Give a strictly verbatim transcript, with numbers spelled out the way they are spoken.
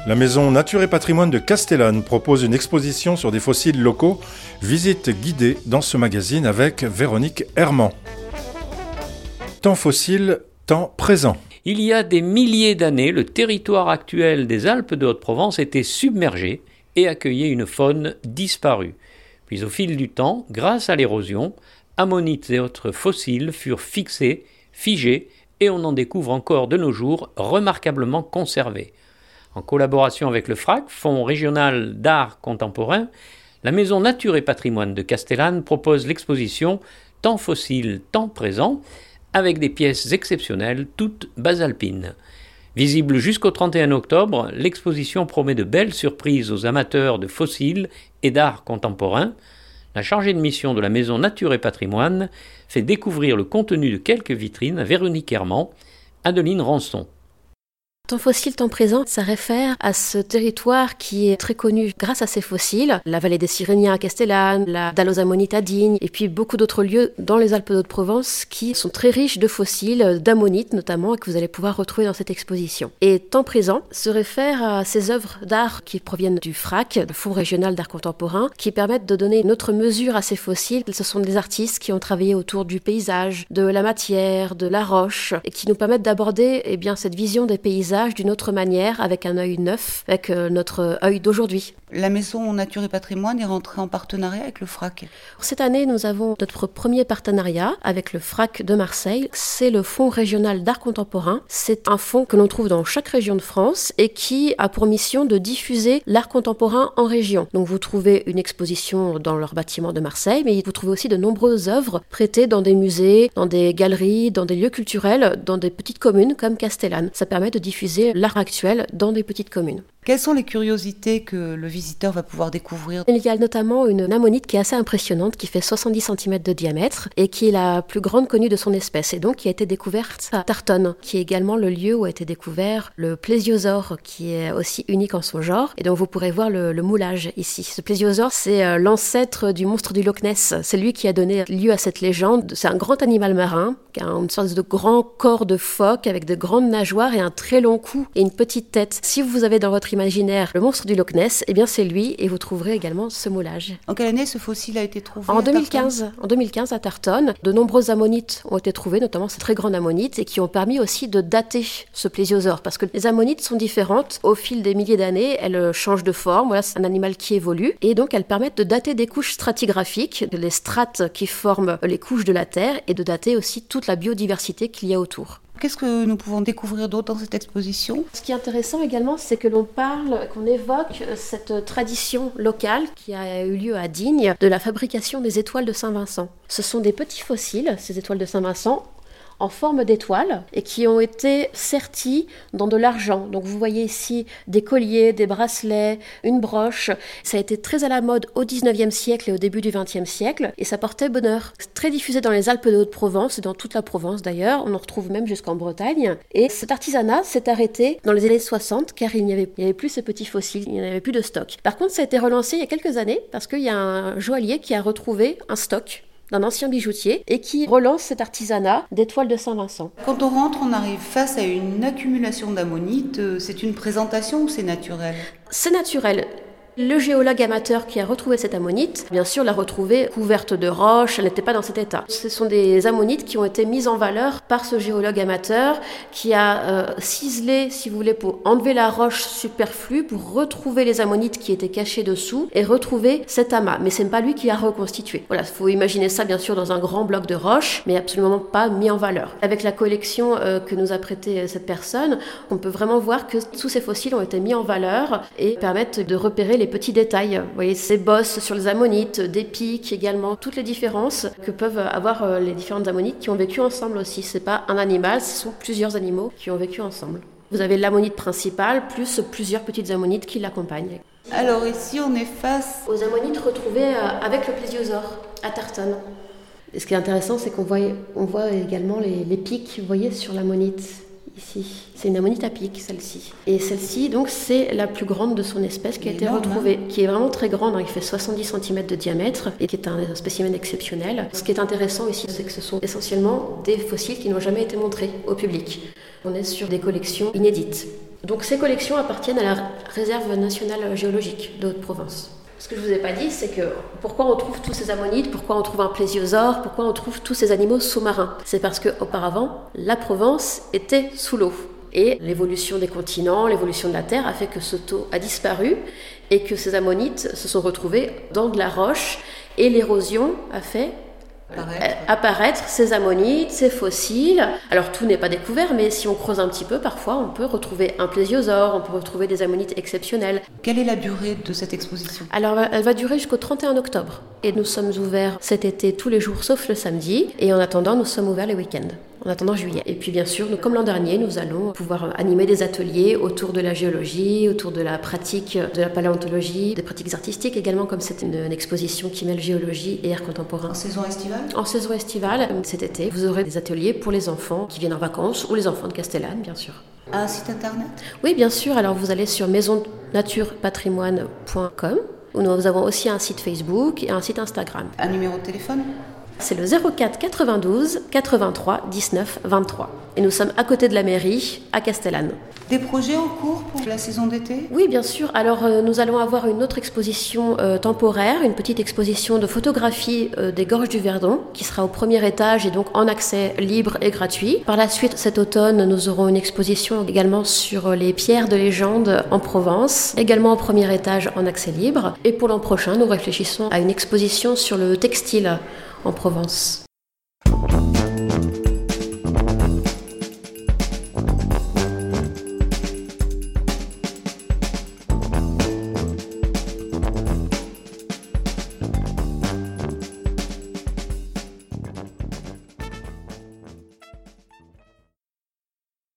La maison Nature et Patrimoine de Castellane propose une exposition sur des fossiles locaux. Visite guidée dans ce magazine avec Véronique Herman. Temps fossile, temps présent. Il y a des milliers d'années, le territoire actuel des Alpes de Haute-Provence était submergé et accueillait une faune disparue. Puis au fil du temps, grâce à l'érosion, ammonites et autres fossiles furent fixés, figés, et on en découvre encore de nos jours remarquablement conservés. En collaboration avec le F R A C, Fonds régional d'art contemporain, la maison Nature et Patrimoine de Castellane propose l'exposition Temps fossile, temps présent, avec des pièces exceptionnelles, toutes basalpines. Visible jusqu'au trente et un octobre, l'exposition promet de belles surprises aux amateurs de fossiles et d'art contemporain. La chargée de mission de la maison Nature et Patrimoine fait découvrir le contenu de quelques vitrines à Véronique Herman, Adeline Rançon. Temps fossile, temps présent, ça réfère à ce territoire qui est très connu grâce à ses fossiles. La vallée des Cyréniens à Castellane, la Dalloz ammonite à Digne, et puis beaucoup d'autres lieux dans les Alpes d'Haute-Provence qui sont très riches de fossiles, d'ammonites notamment, et que vous allez pouvoir retrouver dans cette exposition. Et temps présent se réfère à ces œuvres d'art qui proviennent du F R A C, le Fonds régional d'art contemporain, qui permettent de donner une autre mesure à ces fossiles. Ce sont des artistes qui ont travaillé autour du paysage, de la matière, de la roche, et qui nous permettent d'aborder eh bien, cette vision des paysages d'une autre manière, avec un œil neuf, avec euh, notre œil d'aujourd'hui. La maison Nature et Patrimoine est rentrée en partenariat avec le F R A C. Cette année, nous avons notre premier partenariat avec le F R A C de Marseille. C'est le Fonds régional d'art contemporain. C'est un fonds que l'on trouve dans chaque région de France et qui a pour mission de diffuser l'art contemporain en région. Donc vous trouvez une exposition dans leur bâtiment de Marseille, mais vous trouvez aussi de nombreuses œuvres prêtées dans des musées, dans des galeries, dans des lieux culturels, dans des petites communes comme Castellane. Ça permet de diffuser l'art actuel dans des petites communes. Quelles sont les curiosités que le visiteur va pouvoir découvrir ? Il y a notamment une ammonite qui est assez impressionnante, qui fait soixante-dix centimètres de diamètre et qui est la plus grande connue de son espèce et donc qui a été découverte à Tartonne, qui est également le lieu où a été découvert le plésiosaure, qui est aussi unique en son genre. Et donc vous pourrez voir le, le moulage ici. Ce plésiosaure, c'est euh, l'ancêtre du monstre du Loch Ness. C'est lui qui a donné lieu à cette légende. C'est un grand animal marin, qui a une sorte de grand corps de phoque avec de grandes nageoires et un très long cou et une petite tête. Si vous avez dans votre imaginaire le monstre du Loch Ness, eh bien c'est lui et vous trouverez également ce moulage. En quelle année ce fossile a été trouvé ? En deux mille quinze, en deux mille quinze à Tartonne, de nombreuses ammonites ont été trouvées, notamment ces très grandes ammonites, et qui ont permis aussi de dater ce plésiosaure, parce que les ammonites sont différentes au fil des milliers d'années, elles changent de forme, voilà, c'est un animal qui évolue, et donc elles permettent de dater des couches stratigraphiques, les strates qui forment les couches de la Terre, et de dater aussi toute la biodiversité qu'il y a autour. Qu'est-ce que nous pouvons découvrir d'autre dans cette exposition ? Ce qui est intéressant également, c'est que l'on parle, qu'on évoque cette tradition locale qui a eu lieu à Digne de la fabrication des étoiles de Saint-Vincent. Ce sont des petits fossiles, ces étoiles de Saint-Vincent, en forme d'étoiles et qui ont été sertis dans de l'argent. Donc vous voyez ici des colliers, des bracelets, une broche. Ça a été très à la mode au dix-neuvième siècle et au début du vingtième siècle et ça portait bonheur. C'est très diffusé dans les Alpes de Haute-Provence et dans toute la Provence d'ailleurs. On en retrouve même jusqu'en Bretagne. Et cet artisanat s'est arrêté dans les années soixante car il n'y avait, il n'y avait plus ces petits fossiles, il n'y avait plus de stock. Par contre, ça a été relancé il y a quelques années parce qu'il y a un joaillier qui a retrouvé un stock d'un ancien bijoutier et qui relance cet artisanat d'étoiles de Saint-Vincent. Quand on rentre, on arrive face à une accumulation d'ammonites. C'est une présentation ou c'est naturel ? C'est naturel. Le géologue amateur qui a retrouvé cette ammonite, bien sûr, l'a retrouvée couverte de roches, elle n'était pas dans cet état. Ce sont des ammonites qui ont été mises en valeur par ce géologue amateur qui a euh, ciselé, si vous voulez, pour enlever la roche superflue, pour retrouver les ammonites qui étaient cachées dessous et retrouver cet amas. Mais ce n'est pas lui qui a reconstitué. Voilà, il faut imaginer ça, bien sûr, dans un grand bloc de roche, mais absolument pas mis en valeur. Avec la collection euh, que nous a prêtée cette personne, on peut vraiment voir que tous ces fossiles ont été mis en valeur et permettent de repérer les petits détails. Vous voyez ces bosses sur les ammonites, des pics également, toutes les différences que peuvent avoir les différentes ammonites qui ont vécu ensemble aussi. C'est pas un animal, ce sont plusieurs animaux qui ont vécu ensemble. Vous avez l'ammonite principale plus plusieurs petites ammonites qui l'accompagnent. Alors ici on est face aux ammonites retrouvées avec le plésiosaure à Tartonne. Et ce qui est intéressant, c'est qu'on voit, on voit également les, les pics, vous voyez, sur l'ammonite. Ici. C'est une ammonite à pic, celle-ci. Et celle-ci, donc, c'est la plus grande de son espèce qui a été énorme, retrouvée, hein. qui est vraiment très grande, hein, qui fait soixante-dix centimètres de diamètre et qui est un spécimen exceptionnel. Ce qui est intéressant ici, c'est que ce sont essentiellement des fossiles qui n'ont jamais été montrés au public. On est sur des collections inédites. Donc ces collections appartiennent à la Réserve nationale géologique de Haute-Provence. Ce que je ne vous ai pas dit, c'est que pourquoi on trouve tous ces ammonites, pourquoi on trouve un plésiosaure, pourquoi on trouve tous ces animaux sous-marins. C'est parce qu'auparavant, la Provence était sous l'eau. Et l'évolution des continents, l'évolution de la Terre a fait que ce taux a disparu et que ces ammonites se sont retrouvés dans de la roche. Et l'érosion a fait apparaître, apparaître ces ammonites, ces fossiles. Alors tout n'est pas découvert, mais si on creuse un petit peu, parfois on peut retrouver un plésiosaure, on peut retrouver des ammonites exceptionnelles. Quelle est la durée de cette exposition ? Alors elle va durer jusqu'au trente et un octobre. Et nous sommes ouverts cet été tous les jours sauf le samedi. Et en attendant, nous sommes ouverts les week-ends. En attendant juillet. Et puis bien sûr, nous, comme l'an dernier, nous allons pouvoir animer des ateliers autour de la géologie, autour de la pratique de la paléontologie, des pratiques artistiques également, comme c'est une, une exposition qui mêle géologie et art contemporain. En saison estivale ? En saison estivale, cet été, vous aurez des ateliers pour les enfants qui viennent en vacances ou les enfants de Castellane, bien sûr. Un site internet ? Oui, bien sûr. Alors vous allez sur maison nature patrimoine point com où nous avons aussi un site Facebook et un site Instagram. Un numéro de téléphone ? C'est le zéro quatre quatre-vingt-douze quatre-vingt-trois dix-neuf vingt-trois. Et nous sommes à côté de la mairie, à Castellane. Des projets en cours pour la saison d'été ? Oui, bien sûr. Alors, euh, nous allons avoir une autre exposition euh, temporaire, une petite exposition de photographie euh, des gorges du Verdon, qui sera au premier étage et donc en accès libre et gratuit. Par la suite, cet automne, nous aurons une exposition également sur les pierres de légende en Provence, également au premier étage en accès libre. Et pour l'an prochain, nous réfléchissons à une exposition sur le textile en Provence.